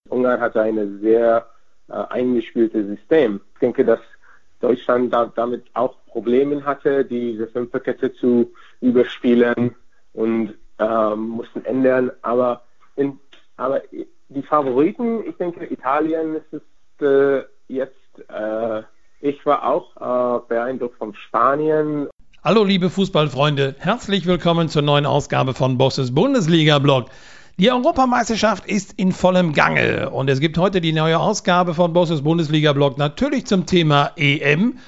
Ungarn hatte ein sehr eingespieltes System. Ich denke, dass Deutschland damit auch Probleme hatte, diese Fünferkette zu überspielen und mussten ändern. Aber die Favoriten, ich denke, Italien ist jetzt. Ich war auch beeindruckt von Spanien. Hallo liebe Fußballfreunde, herzlich willkommen zur neuen Ausgabe von Bosses Bundesliga-Blog. Die Europameisterschaft ist in vollem Gange und es gibt heute die neue Ausgabe von Bosses Bundesliga-Blog natürlich zum Thema EM.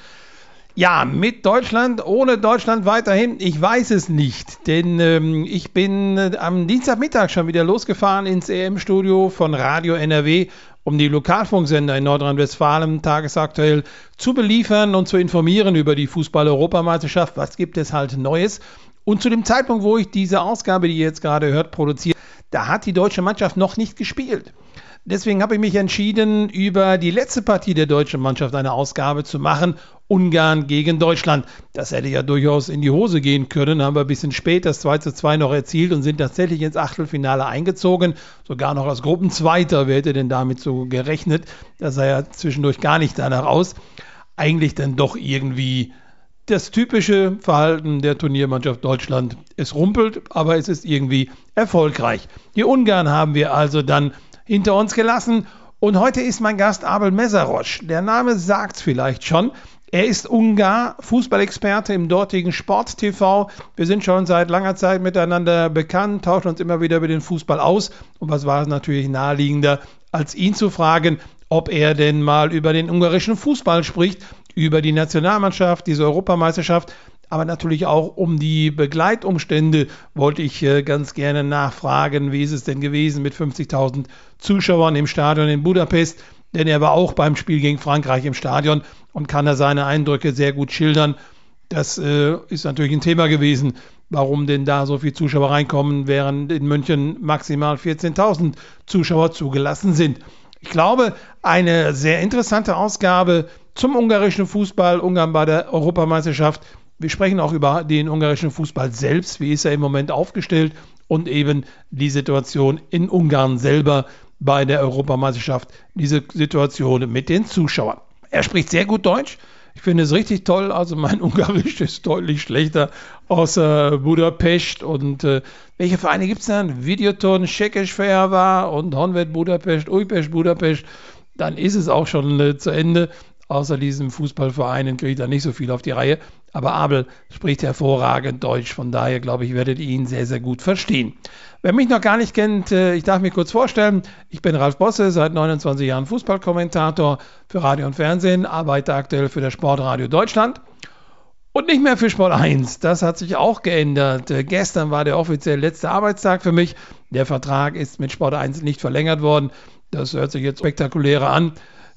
Ja, mit Deutschland, ohne Deutschland weiterhin, ich weiß es nicht, denn ich bin am Dienstagmittag schon wieder losgefahren ins EM-Studio von Radio NRW, um die Lokalfunksender in Nordrhein-Westfalen tagesaktuell zu beliefern und zu informieren über die Fußball-Europameisterschaft. Was gibt es halt Neues? Und zu dem Zeitpunkt, wo ich diese Ausgabe, die ihr jetzt gerade hört, produziere, da hat die deutsche Mannschaft noch nicht gespielt. Deswegen habe ich mich entschieden, über die letzte Partie der deutschen Mannschaft eine Ausgabe zu machen. Ungarn gegen Deutschland. Das hätte ja durchaus in die Hose gehen können, haben wir ein bisschen spät das 2:2 noch erzielt und sind tatsächlich ins Achtelfinale eingezogen. Sogar noch als Gruppenzweiter, wer hätte denn damit so gerechnet? Das sah ja zwischendurch gar nicht danach aus. Eigentlich dann doch irgendwie das typische Verhalten der Turniermannschaft Deutschland. Es rumpelt, aber es ist irgendwie erfolgreich. Die Ungarn haben wir also dann hinter uns gelassen. Und heute ist mein Gast Abel Meszaros. Der Name sagt's vielleicht schon. Er ist Ungar, Fußballexperte im dortigen Sport TV. Wir sind schon seit langer Zeit miteinander bekannt, tauschen uns immer wieder über den Fußball aus. Und was war es natürlich naheliegender, als ihn zu fragen, ob er denn mal über den ungarischen Fußball spricht, über die Nationalmannschaft, diese Europameisterschaft, aber natürlich auch um die Begleitumstände wollte ich ganz gerne nachfragen, wie ist es denn gewesen mit 50.000 Zuschauern im Stadion in Budapest, denn er war auch beim Spiel gegen Frankreich im Stadion und kann da seine Eindrücke sehr gut schildern. Das ist natürlich ein Thema gewesen, warum denn da so viele Zuschauer reinkommen, während in München maximal 14.000 Zuschauer zugelassen sind. Ich glaube, eine sehr interessante Ausgabe zum ungarischen Fußball, Ungarn bei der Europameisterschaft. Wir sprechen auch über den ungarischen Fußball selbst, wie ist er im Moment aufgestellt und eben die Situation in Ungarn selber bei der Europameisterschaft, diese Situation mit den Zuschauern. Er spricht sehr gut Deutsch. Ich finde es richtig toll. Also mein Ungarisch ist deutlich schlechter außer Budapest. Und welche Vereine gibt es denn? Videoton, Székesfehérvár und Honvéd Budapest, Újpest Budapest. Dann ist es auch schon zu Ende. Außer diesen Fußballvereinen kriege ich da nicht so viel auf die Reihe. Aber Abel spricht hervorragend Deutsch. Von daher, glaube ich, werdet ihr ihn sehr, sehr gut verstehen. Wer mich noch gar nicht kennt, ich darf mich kurz vorstellen. Ich bin Ralf Bosse, seit 29 Jahren Fußballkommentator für Radio und Fernsehen, arbeite aktuell für das Sportradio Deutschland und nicht mehr für Sport 1. Das hat sich auch geändert. Gestern war der offiziell letzte Arbeitstag für mich. Der Vertrag ist mit Sport 1 nicht verlängert worden. Das hört sich jetzt spektakulärer an.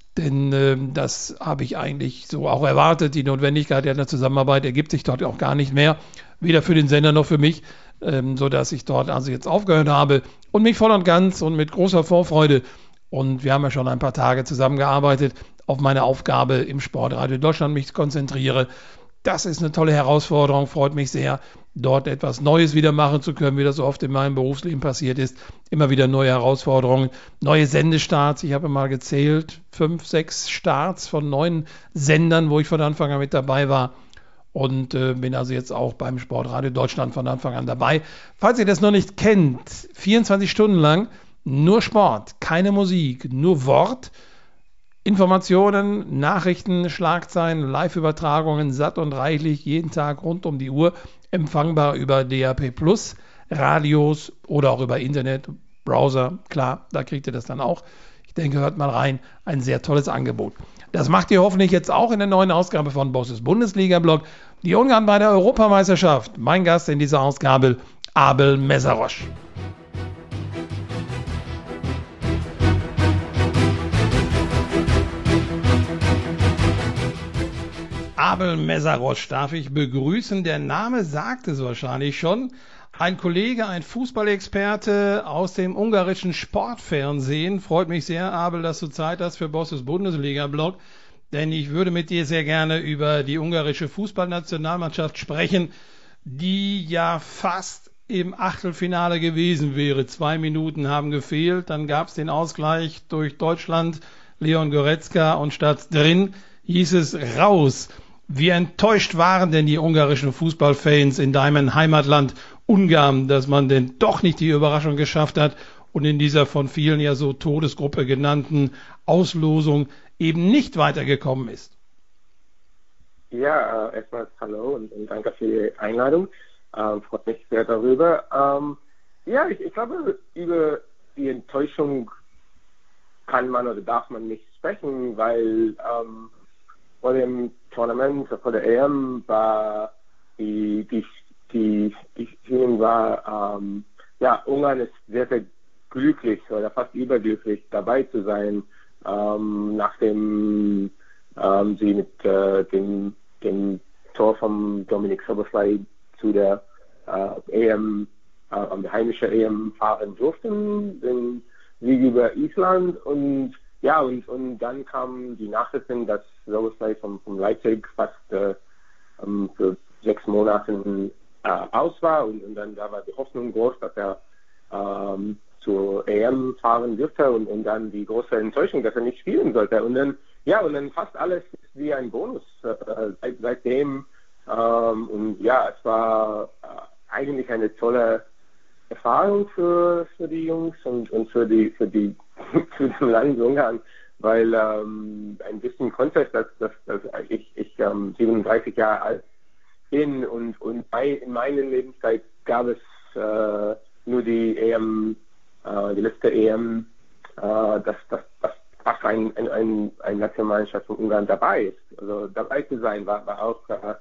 Denn das habe ich eigentlich so auch erwartet. Die Notwendigkeit der Zusammenarbeit ergibt sich dort auch gar nicht mehr. Weder für den Sender noch für mich. Sodass ich dort also jetzt aufgehört habe und mich voll und ganz und mit großer Vorfreude, und wir haben ja schon ein paar Tage zusammengearbeitet, auf meine Aufgabe im Sportradio Deutschland mich konzentriere. Das ist eine tolle Herausforderung, freut mich sehr, dort etwas Neues wieder machen zu können, wie das so oft in meinem Berufsleben passiert ist. Immer wieder neue Herausforderungen, neue Sendestarts. Ich habe mal gezählt, 5, 6 Starts von 9 Sendern, wo ich von Anfang an mit dabei war. Und bin also jetzt auch beim Sportradio Deutschland von Anfang an dabei. Falls ihr das noch nicht kennt, 24 Stunden lang nur Sport, keine Musik, nur Wort, Informationen, Nachrichten, Schlagzeilen, Live-Übertragungen, satt und reichlich, jeden Tag rund um die Uhr, empfangbar über DAB+, Radios oder auch über Internet, Browser, klar, da kriegt ihr das dann auch. Ich denke, hört mal rein, ein sehr tolles Angebot. Das macht ihr hoffentlich jetzt auch in der neuen Ausgabe von Bosses Bundesliga-Blog. Die Ungarn bei der Europameisterschaft. Mein Gast in dieser Ausgabe, Abel Meszaros. Abel Meszaros darf ich begrüßen. Der Name sagt es wahrscheinlich schon. Ein Kollege, ein Fußballexperte aus dem ungarischen Sportfernsehen. Freut mich sehr, Abel, dass du Zeit hast für Bosses Bundesliga-Blog. Denn ich würde mit dir sehr gerne über die ungarische Fußballnationalmannschaft sprechen, die ja fast im Achtelfinale gewesen wäre. 2 Minuten haben gefehlt, dann gab es den Ausgleich durch Deutschland, Leon Goretzka, und statt drin hieß es raus. Wie enttäuscht waren denn die ungarischen Fußballfans in deinem Heimatland Ungarn, dass man denn doch nicht die Überraschung geschafft hat und in dieser von vielen ja so Todesgruppe genannten Auslosung eben nicht weitergekommen ist? Ja, erstmal hallo und danke für die Einladung. Freut mich sehr darüber. Ja, ich glaube, über die Enttäuschung kann man oder darf man nicht sprechen, weil vor dem Tournament, vor der EM war die Feeling war, ja, Ungarn ist sehr, sehr glücklich oder fast überglücklich dabei zu sein, nachdem sie mit dem Tor von Dominik Szoboszlai zu der EM, der heimischen EM fahren durften, den Sieg über Island, und ja, und dann kam die Nachrichten, dass Szoboszlai vom Leipzig fast für 6 Monate aus war, und dann da war die Hoffnung groß, dass er zur EM fahren dürfte, und dann die große Enttäuschung, dass er nicht spielen sollte, und dann fast alles ist wie ein Bonus seitdem, und ja, es war eigentlich eine tolle Erfahrung für die Jungs und für das Land Ungarn, weil ein bisschen Kontext, dass ich 37 Jahre alt bin, und in meiner Lebenszeit gab es nur die EM, die letzte EM, dass fast ein Nationalmannschaft von Ungarn dabei ist. Also dabei zu sein war auch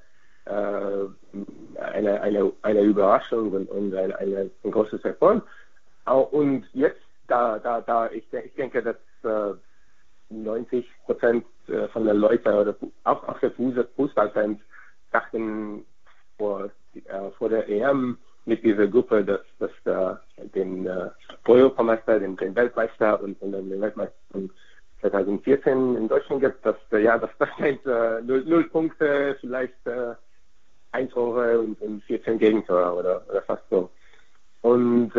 eine Überraschung und ein großes Erfolg. Und jetzt, ich denke, dass 90% von den Leuten oder auch der Fußballfans dachten vor der EM mit dieser Gruppe, dass den Europameister, den Weltmeister und den Weltmeister von 2014 in Deutschland gibt, dass das sind 0 Punkte, vielleicht 1 Tore und 14 Gegentore oder fast so. Und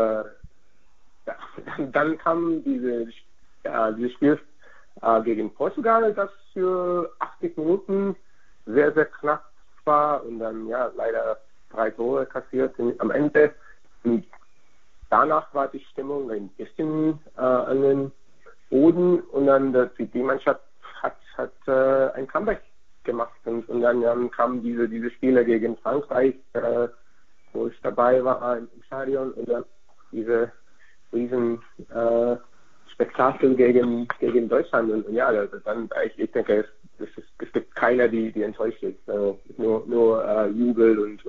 dann kam dieses Spiel gegen Portugal, das für 80 Minuten sehr, sehr knapp war, und dann leider 3 Tore kassiert am Ende. Und danach war die Stimmung ein bisschen an den Boden, und dann die Mannschaft hat ein Comeback gemacht, und dann kamen diese Spiele gegen Frankreich, wo ich dabei war im Stadion, und dann diese riesen Spektakel gegen Deutschland, und dann ich denke, es gibt keiner, die enttäuscht ist, nur Jubel und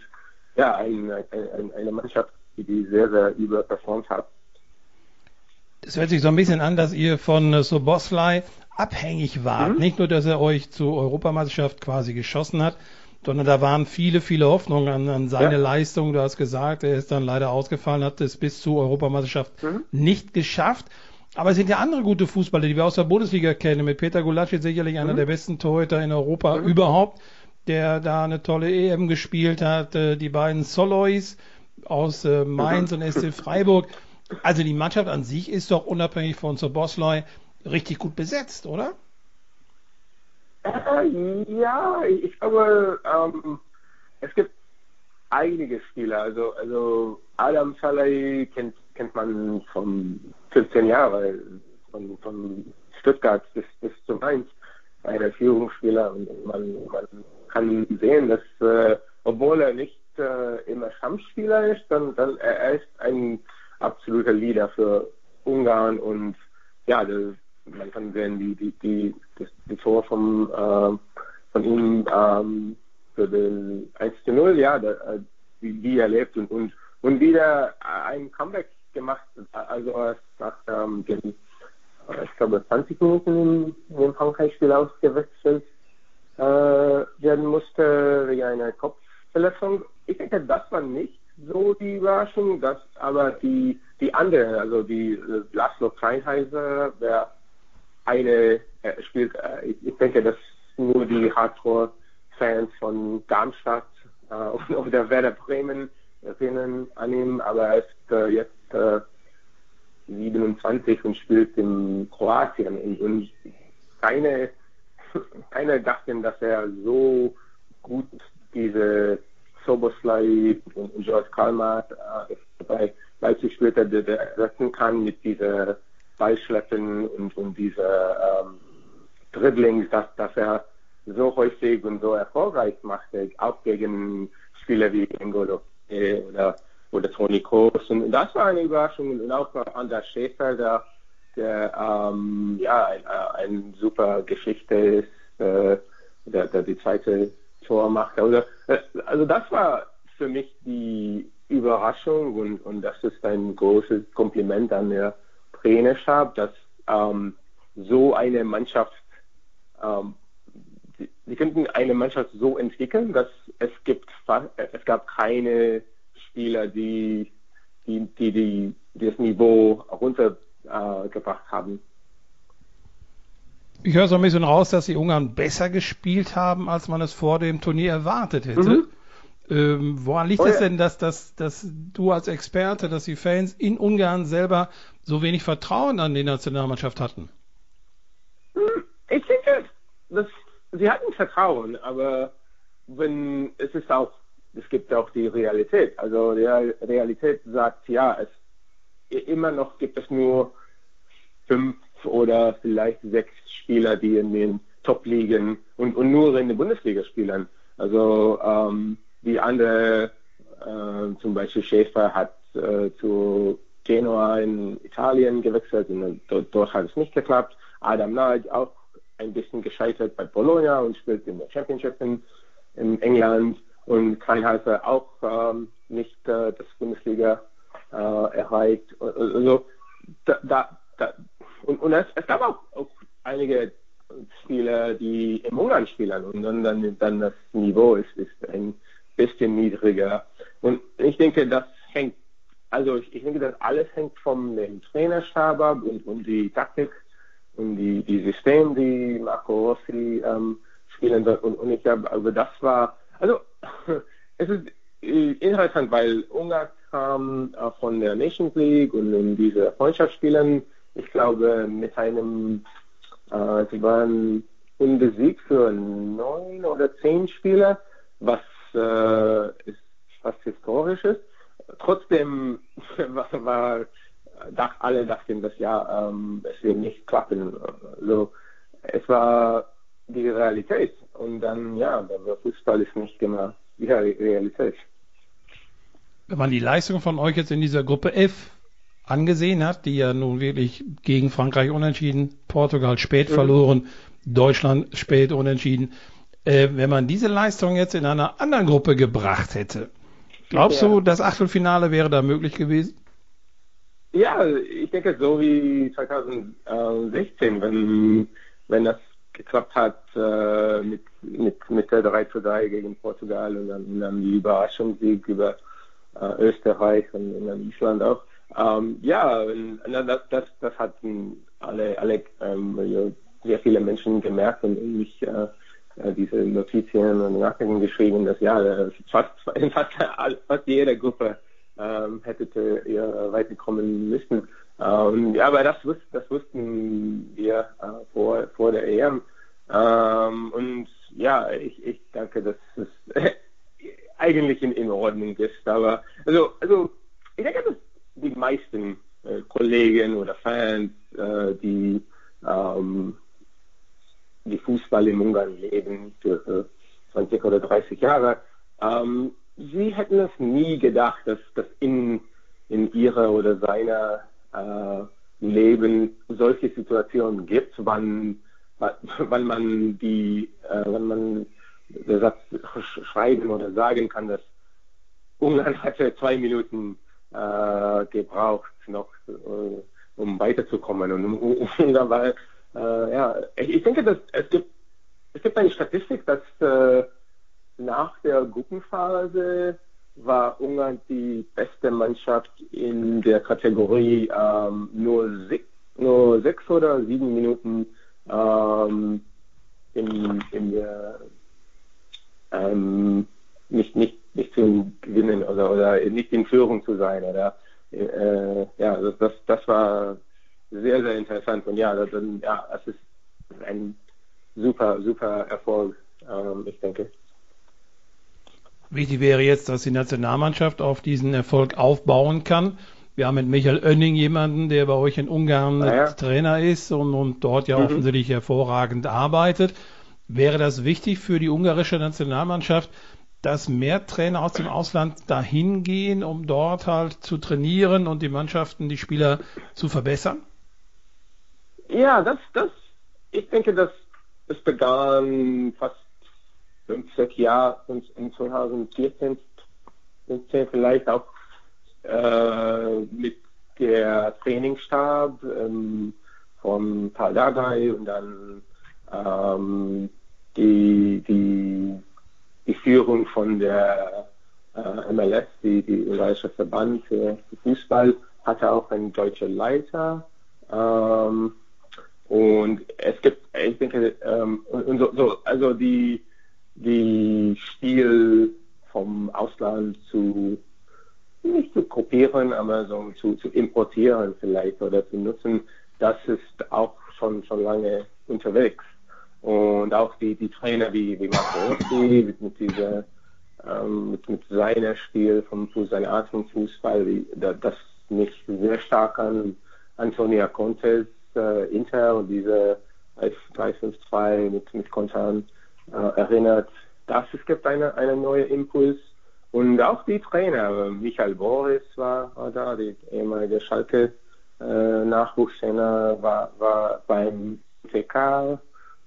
eine Mannschaft, die sehr, sehr überperformt hat. Es hört sich so ein bisschen an, dass ihr von Szoboszlai abhängig wart. Nicht nur, dass er euch zur Europameisterschaft quasi geschossen hat, sondern da waren viele, viele Hoffnungen an seine Leistung. Du hast gesagt, er ist dann leider ausgefallen, hat es bis zur Europameisterschaft nicht geschafft. Aber es sind ja andere gute Fußballer, die wir aus der Bundesliga kennen. Mit Peter Gulácsi sicherlich einer der besten Torhüter in Europa überhaupt, der da eine tolle EM gespielt hat. Die beiden Solois aus Mainz und SC Freiburg. Also die Mannschaft an sich ist doch unabhängig von Szoboszlai richtig gut besetzt, oder? Ja, ich glaube, es gibt einige Spieler. Also Adam Szalai kennt man von 15 Jahren, von Stuttgart bis zu Mainz, einer Führungsspieler, und man kann sehen, dass obwohl er nicht immer Stammspieler ist, dann er ist ein absoluter Leader für Ungarn, und man kann sehen, die Tor von ihm für den 1:0, wie er lebt und wieder ein Comeback gemacht, also erst nach ich glaube 20 Minuten im Frankreich-Spiel ausgewechselt werden musste wegen einer Kopfverletzung. Ich denke, das war nicht so die Überraschung, aber die andere, also die Laszlo Kleinheiser, spielt, ich denke, dass nur die Hardcore-Fans von Darmstadt oder Werder Bremen erinnern an ihn, aber er ist jetzt 27 und spielt in Kroatien und keine dachten, dass er so gut diese Soboslai und George Kalmar bei Leipzig spielt, der ersetzen kann mit dieser Ballschleppen und diese Dribblings, dass er so häufig und so erfolgreich machte, auch gegen Spieler wie N'Golo oder Toni Kroos. Und das war eine Überraschung. Und auch Andreas Schäfer, der eine super Geschichte ist, der die zweite Tor machte. Also das war für mich die Überraschung und das ist ein großes Kompliment an der Trainerstab, dass so eine Mannschaft, sie könnten eine Mannschaft so entwickeln, dass es gab keine Spieler, die das Niveau runtergebracht haben. Ich höre so ein bisschen raus, dass die Ungarn besser gespielt haben, als man es vor dem Turnier erwartet hätte. Woran liegt es denn, dass du als Experte, dass die Fans in Ungarn selber so wenig Vertrauen an die Nationalmannschaft hatten? Ich denke, sie hatten Vertrauen, aber es gibt auch die Realität. Also die Realität sagt, immer noch gibt es nur 5 oder vielleicht 6 Spieler, die in den Top-Ligen und nur in der Bundesliga spielen. Also die andere, zum Beispiel Schäfer hat zu Genoa in Italien gewechselt und dort hat es nicht geklappt. Adam Nagy auch ein bisschen gescheitert bei Bologna und spielt in der Championship in England und Kleinheiser auch nicht das Bundesliga erreicht. Also und es gab auch einige Spieler, die im Ungarn spielen und dann das Niveau ist ein bisschen niedriger. Und ich denke, das alles hängt vom dem Trainerstab ab und die Taktik und die System, die Marco Rossi spielen wird. Und ich glaube, also das war, also es ist interessant, weil Ungarn kam von der Nations League und diese Freundschaftsspielen, ich glaube, mit sie waren unbesiegt für 9 oder 10 Spieler, was ist fast historisch ist. Trotzdem alle dachten, dass es wird nicht klappen. Also, es war die Realität. Und dann, der Fußball ist nicht immer die Realität. Wenn man die Leistung von euch jetzt in dieser Gruppe F angesehen hat, die ja nun wirklich gegen Frankreich unentschieden, Portugal spät verloren, Deutschland spät unentschieden. Wenn man diese Leistung jetzt in einer anderen Gruppe gebracht hätte, glaubst du, das Achtelfinale wäre da möglich gewesen? Ja, ich denke so wie 2016, wenn das geklappt hat mit der 3:3 gegen Portugal und dann die Überraschungssieg über Österreich und dann Island auch. Das hatten alle sehr viele Menschen gemerkt und mich diese Notizien und Nachrichten geschrieben, dass fast jede Gruppe hätte weiterkommen müssen. Aber das wussten wir vor der EM. Ich denke, dass es eigentlich in Ordnung ist. Aber also ich denke, dass die meisten Kollegen oder Fans, die Fußball in Ungarn leben für 20 oder 30 Jahre, sie hätten es nie gedacht, dass in ihrer oder seiner Leben solche Situationen gibt, wann man der Satz schreiben oder sagen kann, dass Ungarn hatte 2 Minuten gebraucht noch, um weiterzukommen. Und Ungarn ich denke, dass es gibt eine Statistik, dass nach der Gruppenphase war Ungarn die beste Mannschaft in der Kategorie nur 6 oder 7 Minuten nicht nicht zu gewinnen oder nicht in Führung zu sein. Oder das war sehr, sehr interessant. Und es ist ein super, super Erfolg, ich denke. Wichtig wäre jetzt, dass die Nationalmannschaft auf diesen Erfolg aufbauen kann. Wir haben mit Michael Oenning jemanden, der bei euch in Ungarn Trainer ist und dort ja offensichtlich hervorragend arbeitet. Wäre das wichtig für die ungarische Nationalmannschaft, dass mehr Trainer aus dem Ausland dahin gehen, um dort halt zu trainieren und die Mannschaften, die Spieler zu verbessern? Ja, ich denke, das begann fast 5, 6 Jahre in 2014, 15 vielleicht auch mit der Trainingsstab von Paul Dardai und dann die Führung von der MLS, die ungarische Verband für Fußball, hatte auch einen deutschen Leiter. Und es gibt, ich denke, also die Stil vom Ausland nicht zu kopieren, aber so zu importieren vielleicht oder zu nutzen, das ist auch schon lange unterwegs. Und auch die Trainer wie Marco Rossi mit seiner Stil seiner Art von Fußball, das mich sehr stark an Antonio Contes Inter und diese 3-5-2 mit Kontern erinnert. Es gibt einen neuen Impuls. Und auch die Trainer, Michael Boris war da, der ehemalige Schalke Nachwuchstrainer, war beim TK,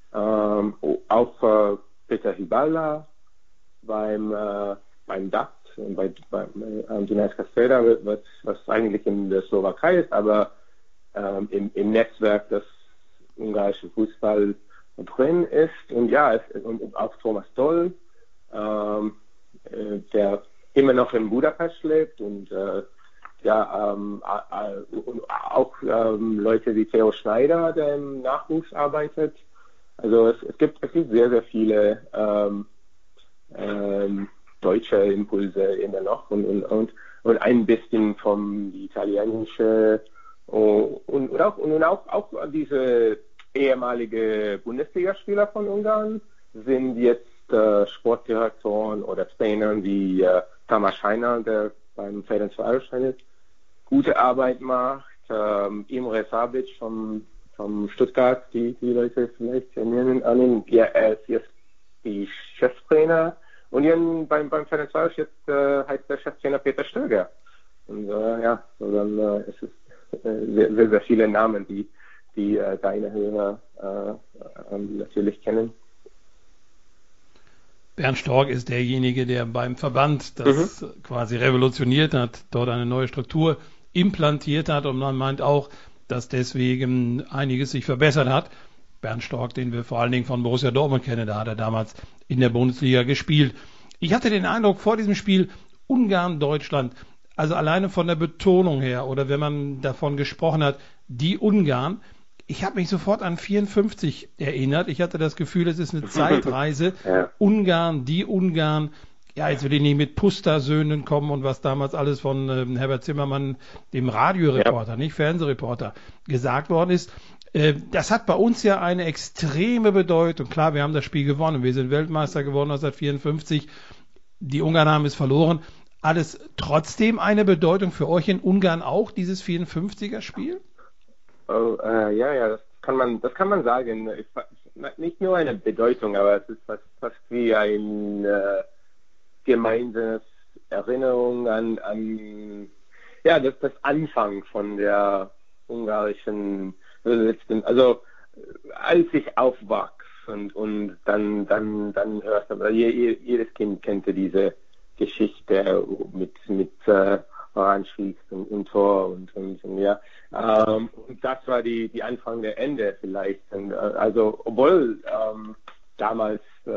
auch Peter Hiballa beim DAT, beim Diners Cascada, was eigentlich in der Slowakei ist, aber im Netzwerk des ungarischen Fußball drin ist. Und und auch Thomas Doll, der immer noch in Budapest lebt und auch Leute wie Theo Schneider, der im Nachwuchs arbeitet. Also es gibt sehr, sehr viele deutsche Impulse immer noch und ein bisschen vom italienischen und auch diese ehemalige Bundesligaspieler von Ungarn sind jetzt Sportdirektoren oder Trainern wie Tamás Heiner, der beim Ferencváros eine gute Arbeit macht, Imre Sabic vom Stuttgart, die Leute vielleicht erinnern an ihn. Ja, er ist jetzt die Cheftrainer und beim Ferencváros jetzt heißt der Cheftrainer Peter Stöger. Und dann ist es sehr, sehr, sehr viele Namen, die deine Hörer natürlich kennen. Bernd Storck ist derjenige, der beim Verband das quasi revolutioniert hat, dort eine neue Struktur implantiert hat und man meint auch, dass deswegen einiges sich verbessert hat. Bernd Storck, den wir vor allen Dingen von Borussia Dortmund kennen, da hat er damals in der Bundesliga gespielt. Ich hatte den Eindruck vor diesem Spiel Ungarn-Deutschland, also alleine von der Betonung her oder wenn man davon gesprochen hat, die Ungarn, ich habe mich sofort an 54 erinnert. Ich hatte das Gefühl, es ist eine Zeitreise. Ja. Ungarn, die Ungarn. Ja, jetzt will ich nicht mit Puster-Söhnen kommen und was damals alles von Herbert Zimmermann, dem Radioreporter, nicht Fernsehreporter, gesagt worden ist. Das hat bei uns ja eine extreme Bedeutung. Klar, wir haben das Spiel gewonnen. Wir sind Weltmeister geworden 1954. Die Ungarn haben es verloren. Alles trotzdem eine Bedeutung für euch in Ungarn auch, dieses 54er-Spiel? Oh, das kann man sagen. Nicht nur eine Bedeutung, aber es ist fast wie ein gemeinsames Erinnerung an das Anfang von der ungarischen, also als ich aufwachs und dann hörst du, jedes Kind kannte diese Geschichte mit Orange und Tor und das war die Anfang der Ende vielleicht. Und, also obwohl damals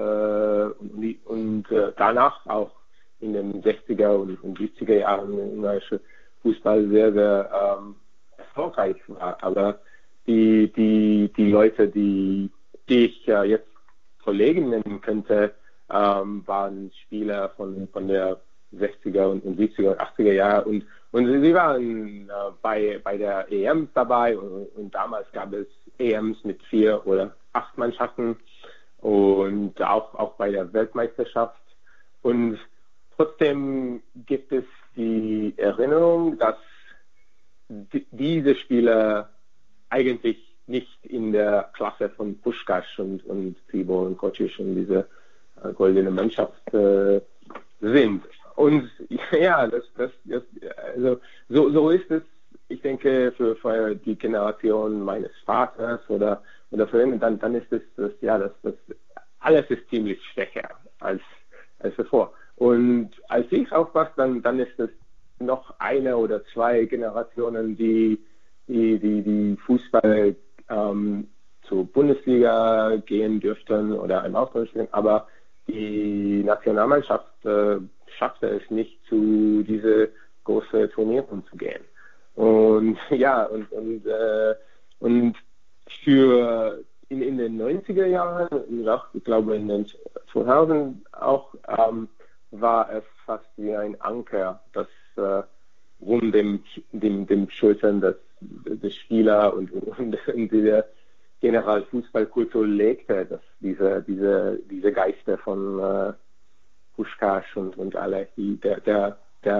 und danach auch in den 60er und 70er Jahren der ungarische Fußball sehr, sehr erfolgreich war. Aber die Leute, die ich jetzt Kollegen nennen könnte, waren Spieler von der 60er und 70er und 80er Jahre und sie waren bei der EM dabei und damals gab es EMs mit 4 oder 8 Mannschaften und auch bei der Weltmeisterschaft. Und trotzdem gibt es die Erinnerung, dass diese Spieler eigentlich nicht in der Klasse von Puskás und Tibor und Kocic und diese goldene Mannschaft sind. Und ja, also so ist es, ich denke, für die Generation meines Vaters oder für ihn, dann ist es das alles ist ziemlich schwächer als davor. Und als ich aufwachse, dann ist es noch eine oder 2 Generationen, die Fußball zur Bundesliga gehen dürften oder im Ausland spielen, aber die Nationalmannschaft schaffte es nicht, zu diese großen Turnieren zu gehen. Und ja, und für in den 90er Jahren und auch, ich glaube in den 2000 auch, war es fast wie ein Anker, das rund dem Schultern des Spieler und diese Generalfußballkultur legte, dass diese Geister von Puskás und alle, der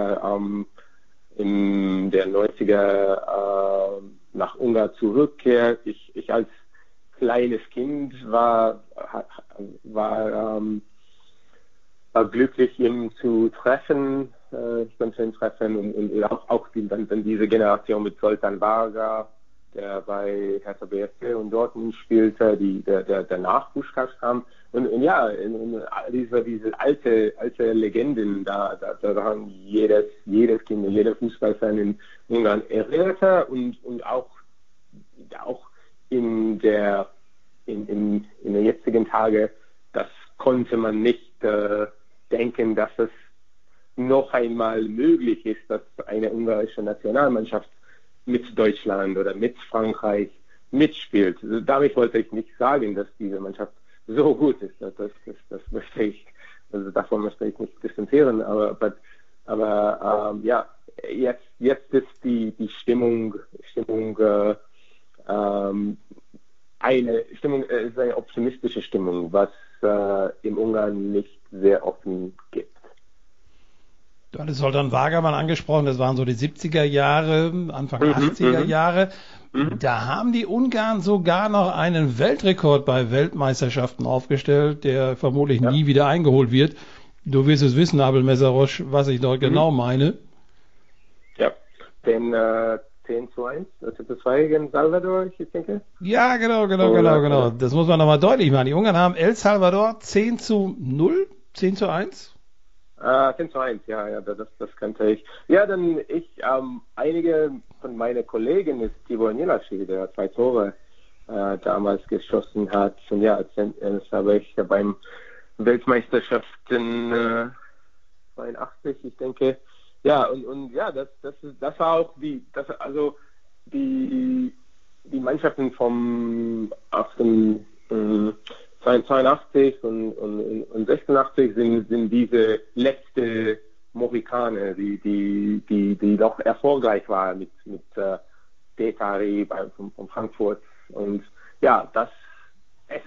in der 90er nach Ungarn zurückkehrt. Ich als kleines Kind war glücklich, ihn zu treffen. Ich konnte ihn treffen und auch dann diese Generation mit Zoltán Varga, der bei Hertha BSC und Dortmund spielte, der nach Puskás kam. Und ja, diese alte Legenden, da waren jedes Kind, jeder Fußballfan in Ungarn erinnerte und auch in der jetzigen Tage, das konnte man nicht denken, dass es noch einmal möglich ist, dass eine ungarische Nationalmannschaft mit Deutschland oder mit Frankreich mitspielt. Also damit wollte ich nicht sagen, dass diese Mannschaft so gut ist. Das möchte ich, also davon möchte ich nicht distanzieren, aber ja, jetzt ist die Stimmung ist eine optimistische Stimmung, was im Ungarn nicht sehr offen gibt. Du hattest Zoltán Varga mal angesprochen, das waren so die 70er Jahre, Anfang 80er Jahre. Da haben die Ungarn sogar noch einen Weltrekord bei Weltmeisterschaften aufgestellt, der vermutlich nie wieder eingeholt wird. Du wirst es wissen, Abel Meszaros, was ich dort genau meine. Ja, den 10:1, also das war gegen Salvador, ich denke. Ja, genau. Das muss man nochmal deutlich machen. Die Ungarn haben El Salvador 10:0, 10:1. 10:1, ja, das kannte ich. Ja, dann einige von meinen Kollegen ist Tibor Nyilaci, der 2 Tore damals geschossen hat. Und ja, das habe ich beim Weltmeisterschaften 82, ich denke. Ja, und ja, das war auch die Mannschaften vom 82 und 86 sind diese letzte Mohikaner, die doch erfolgreich war mit Detari von Frankfurt. Und ja, es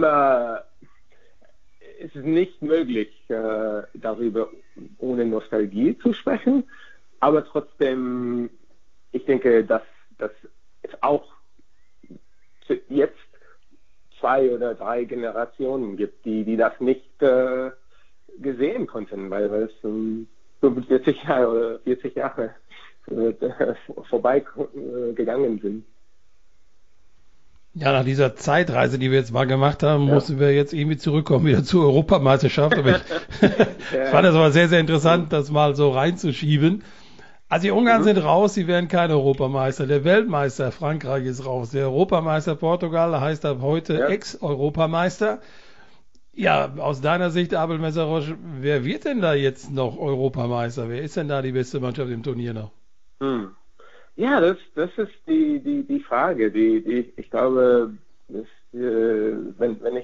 ist nicht möglich, darüber ohne Nostalgie zu sprechen, aber trotzdem, ich denke, dass es auch jetzt 2 oder 3 Generationen gibt, die das nicht gesehen konnten, weil es 45 Jahre oder 40 Jahre vorbei gegangen sind. Ja, nach dieser Zeitreise, die wir jetzt mal gemacht haben, mussten wir jetzt irgendwie zurückkommen wieder zur Europameisterschaft. Aber ich fand es aber sehr, sehr interessant, das mal so reinzuschieben. Also die Ungarn sind raus, sie werden kein Europameister. Der Weltmeister Frankreich ist raus. Der Europameister Portugal heißt ab heute Ex-Europameister. Ja, aus deiner Sicht, Abel Meszaros, wer wird denn da jetzt noch Europameister? Wer ist denn da die beste Mannschaft im Turnier noch? Ja, das ist die Frage. Ich glaube, wenn ich das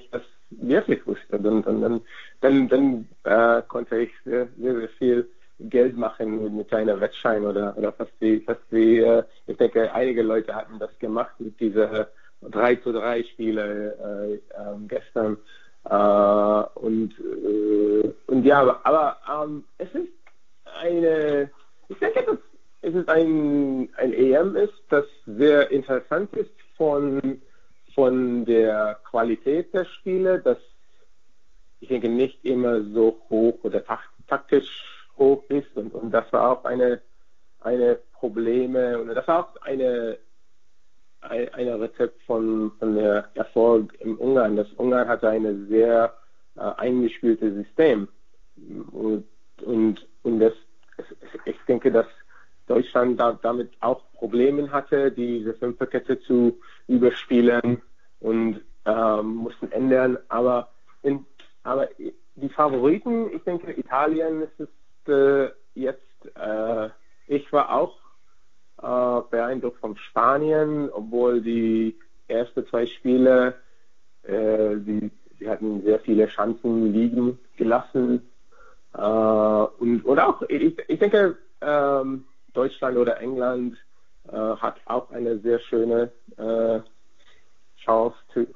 wirklich wusste. Dann konnte ich sehr, sehr viel Geld machen mit einer Wettschein oder fast wie ich denke, einige Leute hatten das gemacht mit dieser 3:3 Spiele gestern. Und ja, aber es ist ich denke, dass es ist ein EM ist, das sehr interessant ist von der Qualität der Spiele, das ich denke nicht immer so hoch oder taktisch hoch ist und das war auch eine Probleme und das war auch eine Rezept von der Erfolg in Ungarn. Das Ungarn hatte ein sehr eingespieltes System und ich denke, dass Deutschland damit auch Probleme hatte, diese Fünferkette zu überspielen und mussten ändern. Aber die Favoriten, ich denke, Italien ist jetzt. Ich war auch beeindruckt von Spanien, obwohl die ersten 2 Spiele, sie hatten sehr viele Chancen liegen gelassen. Und auch, ich denke, Deutschland oder England hat auch eine sehr schöne Chance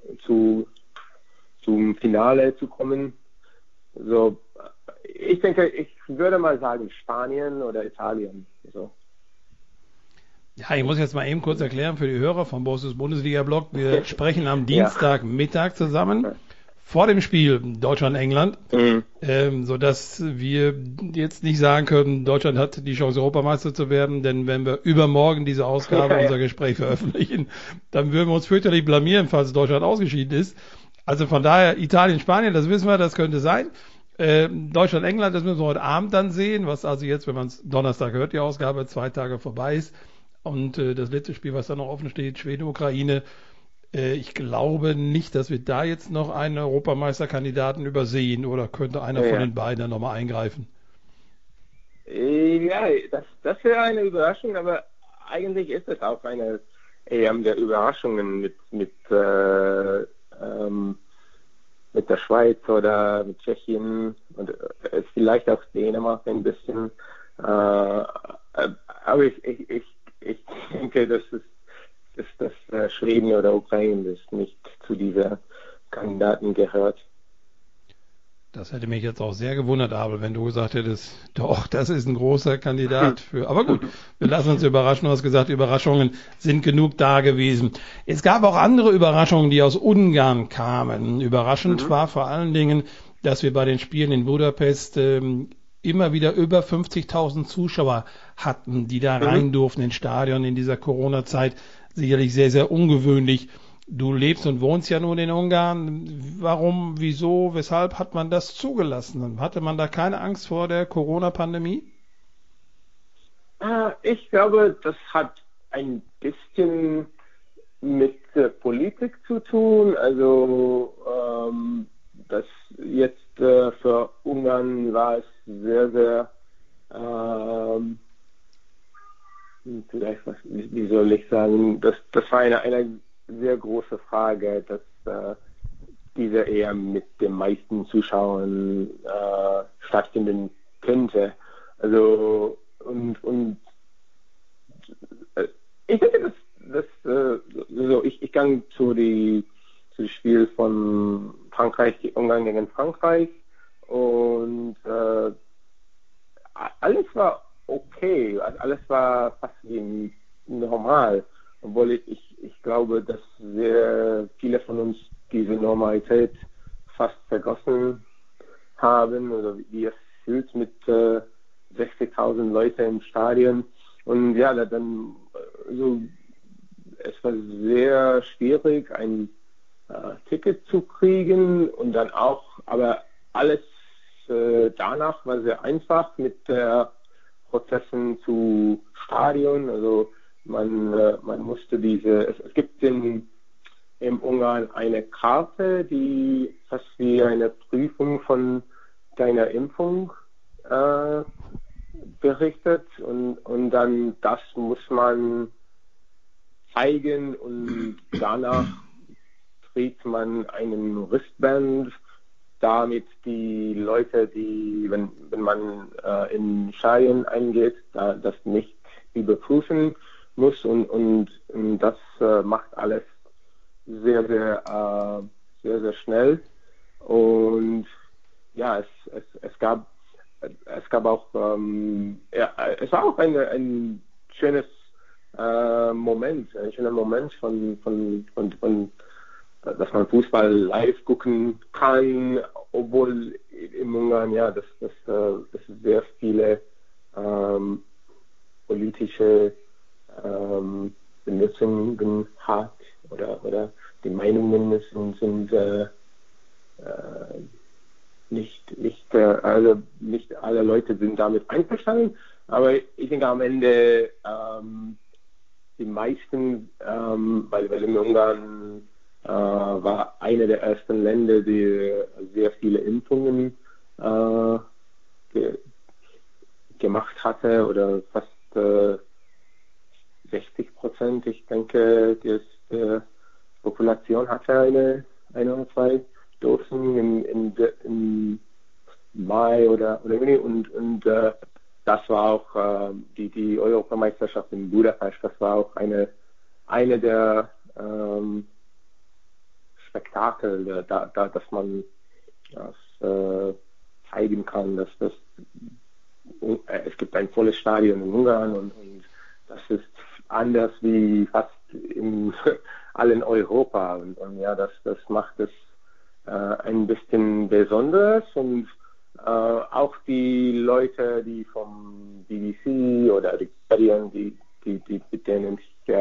zum Finale zu kommen. So, ich denke, ich würde mal sagen Spanien oder Italien. So. Ja, ich muss jetzt mal eben kurz erklären für die Hörer vom Bosses Bundesliga-Blog. Wir sprechen am Dienstagmittag zusammen vor dem Spiel Deutschland-England, sodass wir jetzt nicht sagen können, Deutschland hat die Chance, Europameister zu werden, denn wenn wir übermorgen diese Ausgabe unser Gespräch veröffentlichen, dann würden wir uns fürchterlich blamieren, falls Deutschland ausgeschieden ist. Also von daher Italien-Spanien, das wissen wir, das könnte sein. Deutschland-England, das müssen wir heute Abend dann sehen, was also jetzt, wenn man es Donnerstag hört, die Ausgabe 2 Tage vorbei ist. Und das letzte Spiel, was da noch offen steht, Schweden-Ukraine. Ich glaube nicht, dass wir da jetzt noch einen Europameisterkandidaten übersehen oder könnte einer von den beiden nochmal eingreifen? Ja, das wäre eine Überraschung, aber eigentlich ist es auch eine EM der Überraschungen mit der Schweiz oder mit Tschechien und vielleicht auch Dänemark ein bisschen. Aber ich denke, dass Schweden oder Ukraine das nicht zu dieser Kandidaten gehört. Das hätte mich jetzt auch sehr gewundert, Abel, wenn du gesagt hättest, doch, das ist ein großer Kandidat für. Aber gut, wir lassen uns überraschen. Du hast gesagt, Überraschungen sind genug da gewesen. Es gab auch andere Überraschungen, die aus Ungarn kamen. Überraschend war vor allen Dingen, dass wir bei den Spielen in Budapest immer wieder über 50.000 Zuschauer hatten, die da rein durften ins Stadion in dieser Corona-Zeit. Sicherlich sehr, sehr ungewöhnlich. Du lebst und wohnst ja nun in Ungarn. Warum, wieso, weshalb hat man das zugelassen? Hatte man da keine Angst vor der Corona-Pandemie? Ich glaube, das hat ein bisschen mit Politik zu tun. Also das jetzt für Ungarn war es sehr, sehr vielleicht, wie soll ich sagen, das war eine sehr große Frage, dass diese EM mit den meisten Zuschauern stattfinden könnte. Also und ich denke, ich gang zu dem Spiel von Frankreich, Ungarn gegen Frankreich und alles war okay, alles war fast wie normal, obwohl ich glaube, dass sehr viele von uns diese Normalität fast vergessen haben oder wie es fühlt mit 60.000 Leute im Stadion und ja, dann so es war sehr schwierig, ein Ticket zu kriegen und dann auch, aber alles danach war sehr einfach mit der Prozessen zu Stadion, also man musste es gibt im Ungarn eine Karte, die fast wie eine Prüfung von deiner Impfung berichtet und dann das muss man zeigen und danach trägt man einen Wristband, damit die Leute, wenn man in Stadien eingeht, das nicht überprüfen muss und das macht alles sehr, sehr schnell. Und ja, es gab auch, es war auch ein schönes Moment, ein schöner Moment von dass man Fußball live gucken kann, obwohl in Ungarn ja das sehr viele politische Benutzungen hat oder die Meinungen sind nicht alle Leute sind damit einverstanden, aber ich denke am Ende die meisten, weil in Ungarn war eine der ersten Länder, die sehr viele Impfungen gemacht hatte oder fast 60%, ich denke, die Population hatte eine oder zwei Dosen im Mai oder Juni und das war auch die Europameisterschaft in Budapest, das war auch eine der Spektakel, dass man das zeigen kann, dass es gibt ein volles Stadion in Ungarn und das ist anders wie fast in allen Europa und ja, das macht es ein bisschen besonders und auch die Leute, die vom BBC oder die Guardian, die mit denen ich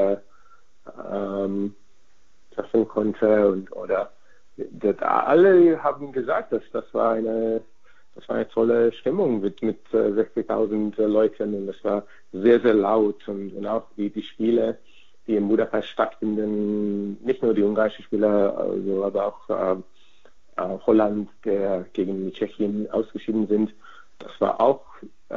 treffen konnte oder alle haben gesagt, dass das war eine tolle Stimmung mit 60.000 Leuten und das war sehr, sehr laut und auch die Spiele, die in Budapest stattfinden, nicht nur die ungarischen Spieler, also, aber auch Holland, der gegen Tschechien ausgeschieden sind. Das war auch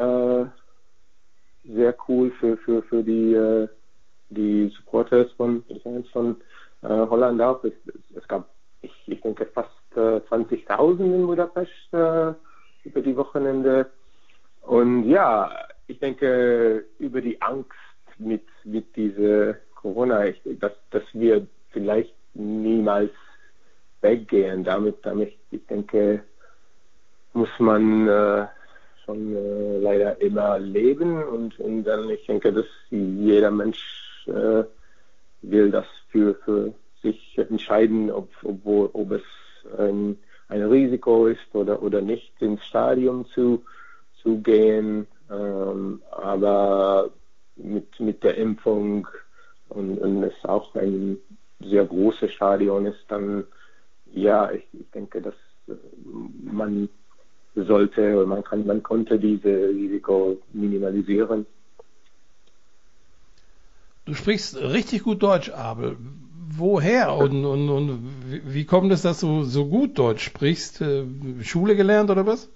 sehr cool für die Supporters die Fans von Holland auch. Es gab, ich denke, fast 20.000 in Budapest über die Wochenende. Und ja, ich denke, über die Angst mit dieser Corona, dass wir vielleicht niemals weggehen. Damit, ich denke, muss man schon leider immer leben und dann, ich denke, dass jeder Mensch will das für sich entscheiden, ob es ein Risiko ist oder nicht, ins Stadion zu gehen. Aber mit der Impfung und es auch ein sehr großes Stadion ist, dann ja, ich denke, dass man sollte oder man konnte diese Risiko minimalisieren. Du sprichst richtig gut Deutsch, Abel. Woher und wie kommt es, dass du so gut Deutsch sprichst? Schule gelernt oder was?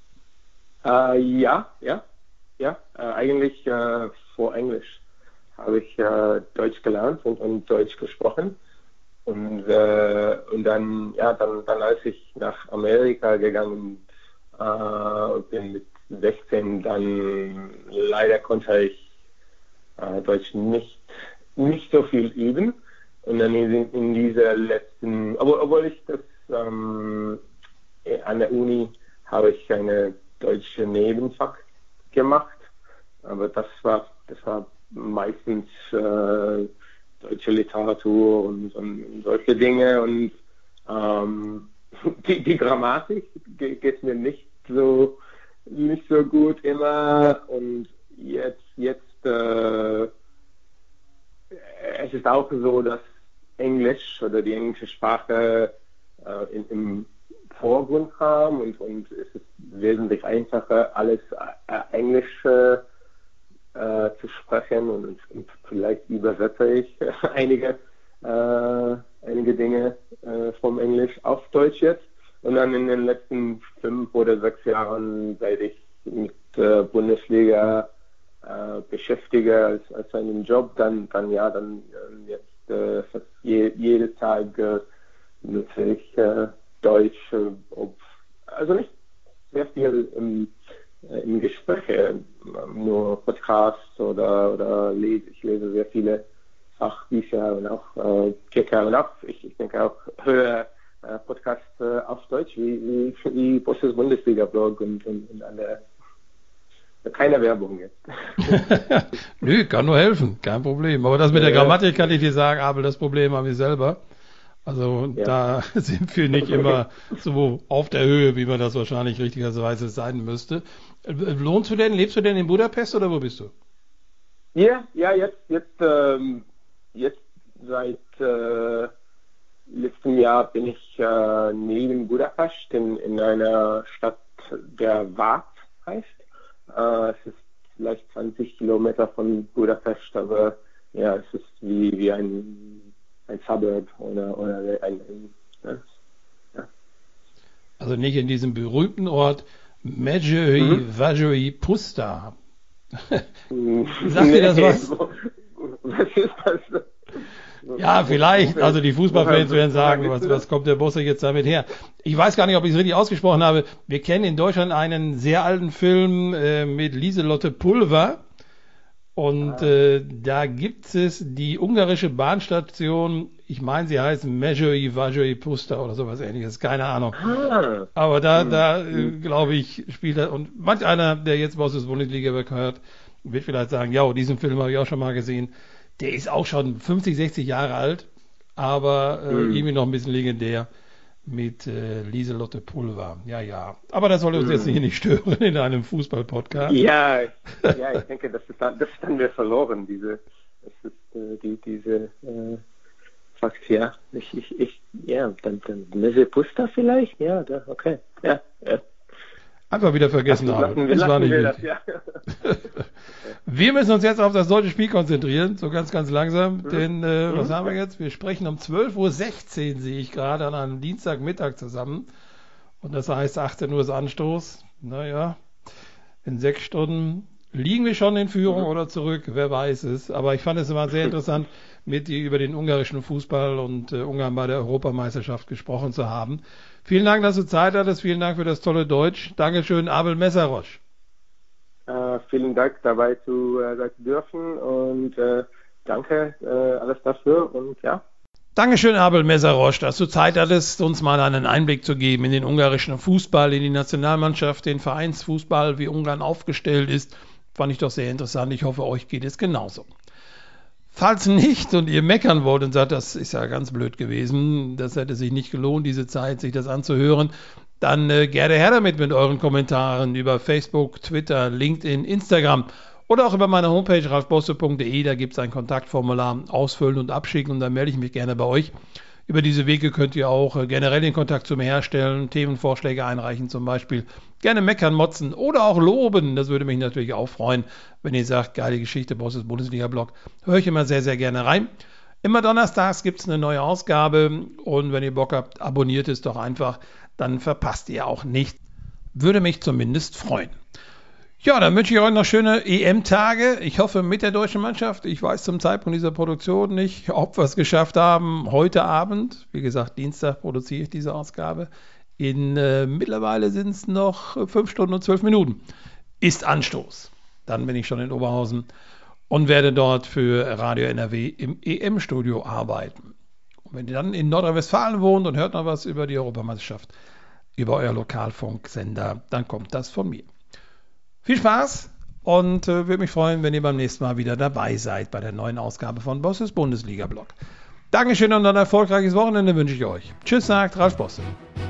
Ja. Eigentlich vor Englisch habe ich Deutsch gelernt und Deutsch gesprochen. Und dann als ich nach Amerika gegangen bin mit 16, dann leider konnte ich Deutsch nicht so viel üben. Und dann in dieser letzten, obwohl ich das an der Uni habe ich eine deutsche Nebenfach gemacht, aber das war meistens deutsche Literatur und solche Dinge und die Grammatik geht mir nicht so gut immer und jetzt es ist auch so, dass Englisch oder die englische Sprache im Vorgrund kam und es ist wesentlich einfacher, alles Englisch zu sprechen und vielleicht übersetze ich einige Dinge vom Englisch auf Deutsch jetzt. Und dann in den letzten 5 oder 6 Jahren, seit ich mit Bundesliga beschäftige als einen Job, dann jetzt fast jeden Tag nutze ich Deutsch, also nicht sehr viel im Gespräch, nur Podcasts oder ich lese sehr viele Fachbücher und auch Kicker und auch, ich denke auch höre Podcasts auf Deutsch wie Bosses Bundesliga-Blog und alle. Keine Werbung jetzt. Nö, kann nur helfen, kein Problem. Aber das mit der Grammatik kann ich dir sagen, aber das Problem habe ich selber. Also da sind wir nicht immer so auf der Höhe, wie man das wahrscheinlich richtigerweise sein müsste. Lebst du denn in Budapest oder wo bist du? Ja, jetzt seit letztem Jahr bin ich neben Budapest in einer Stadt, der Vád heißt. Es ist vielleicht 20 Kilometer von Budapest, aber ja, es ist wie ein Suburb oder ein Also nicht in diesem berühmten Ort Megyeri Puszta. Sagt dir das was? Was ist das? Ja, vielleicht. Also die Fußballfans werden sagen, was kommt der Bosse jetzt damit her? Ich weiß gar nicht, ob ich es richtig ausgesprochen habe. Wir kennen in Deutschland einen sehr alten Film mit Lieselotte Pulver. Und da gibt es die ungarische Bahnstation, ich meine, sie heißt Megyeri Puszta oder sowas ähnliches, keine Ahnung. Aber da glaube ich, spielt er, und manch einer, der jetzt Bosses Bundesliga hört, wird vielleicht sagen, ja, diesen Film habe ich auch schon mal gesehen. Der ist auch schon 50, 60 Jahre alt, aber irgendwie noch ein bisschen legendär mit Lieselotte Pulver. Ja. Aber das soll uns jetzt hier nicht stören in einem Fußball-Podcast. Ja, ich denke, das ist dann wir verloren, diese Fakt, ja. Dann Megyeri Puszta vielleicht? Ja, okay. Ja. Einfach wieder vergessen haben. Das war nicht das, ja. Wir müssen uns jetzt auf das deutsche Spiel konzentrieren, so ganz, ganz langsam. Denn was haben wir jetzt? Wir sprechen um 12.16 Uhr, sehe ich gerade, an einem Dienstagmittag zusammen. Und das heißt 18 Uhr ist Anstoß. Naja, in 6 Stunden liegen wir schon in Führung oder zurück, wer weiß es. Aber ich fand es immer sehr interessant, mit dir über den ungarischen Fußball und Ungarn bei der Europameisterschaft gesprochen zu haben. Vielen Dank, dass du Zeit hattest. Vielen Dank für das tolle Deutsch. Dankeschön, Abel Meszaros. Vielen Dank, dabei zu sein zu dürfen und danke alles dafür und ja. Dankeschön, Abel Meszaros, dass du Zeit hattest, uns mal einen Einblick zu geben in den ungarischen Fußball, in die Nationalmannschaft, den Vereinsfußball, wie Ungarn aufgestellt ist. Fand ich doch sehr interessant. Ich hoffe, euch geht es genauso. Falls nicht und ihr meckern wollt und sagt, das ist ja ganz blöd gewesen, das hätte sich nicht gelohnt, diese Zeit, sich das anzuhören, dann gerne her damit mit euren Kommentaren über Facebook, Twitter, LinkedIn, Instagram oder auch über meine Homepage ralfbosse.de. Da gibt es ein Kontaktformular, ausfüllen und abschicken und dann melde ich mich gerne bei euch. Über diese Wege könnt ihr auch generell den Kontakt zu mir herstellen, Themenvorschläge einreichen zum Beispiel, gerne meckern, motzen oder auch loben. Das würde mich natürlich auch freuen, wenn ihr sagt, geile Geschichte, Bosses Bundesliga-Blog. Höre ich immer sehr, sehr gerne rein. Immer donnerstags gibt es eine neue Ausgabe und wenn ihr Bock habt, abonniert es doch einfach, dann verpasst ihr auch nichts. Würde mich zumindest freuen. Ja, dann wünsche ich euch noch schöne EM-Tage. Ich hoffe mit der deutschen Mannschaft. Ich weiß zum Zeitpunkt dieser Produktion nicht, ob wir es geschafft haben heute Abend. Wie gesagt, Dienstag produziere ich diese Ausgabe. Mittlerweile sind es noch 5 Stunden und 12 Minuten. Ist Anstoß. Dann bin ich schon in Oberhausen und werde dort für Radio NRW im EM-Studio arbeiten. Und wenn ihr dann in Nordrhein-Westfalen wohnt und hört noch was über die Europameisterschaft, über euer Lokalfunksender, dann kommt das von mir. Viel Spaß und würde mich freuen, wenn ihr beim nächsten Mal wieder dabei seid bei der neuen Ausgabe von Bosses Bundesliga-Blog. Dankeschön und ein erfolgreiches Wochenende wünsche ich euch. Tschüss, sagt Ralf Bosse.